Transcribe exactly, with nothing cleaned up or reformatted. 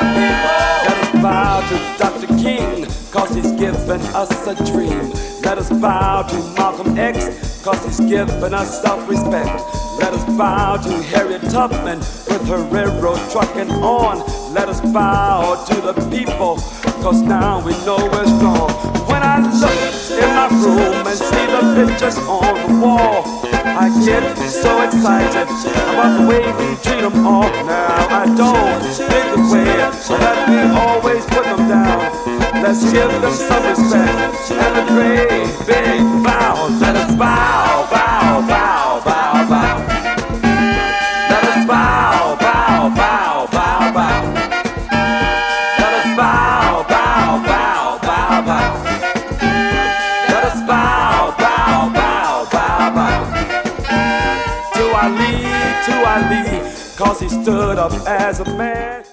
Let us bow to Doctor King, cause he's given us a dream. Let us bow to Malcolm X, cause he's given us self-respect. Let us bow to Harriet Tubman with her railroad trucking on. Let us bow to the people, cause now we know we're strong. When I look in my room and see the pictures on the wall, I get so excited about the way we treat them all. Now I don't think the way that we always put them down. Let's give them some respect and a great big bow. Let us bow, bow, bow, bow, bow. Let us bow, bow, bow, bow, bow. Let us bow, bow, bow, bow, bow. Let us bow, bow, bow, bow, bow. To Ali, to Ali, cause he stood up as a man.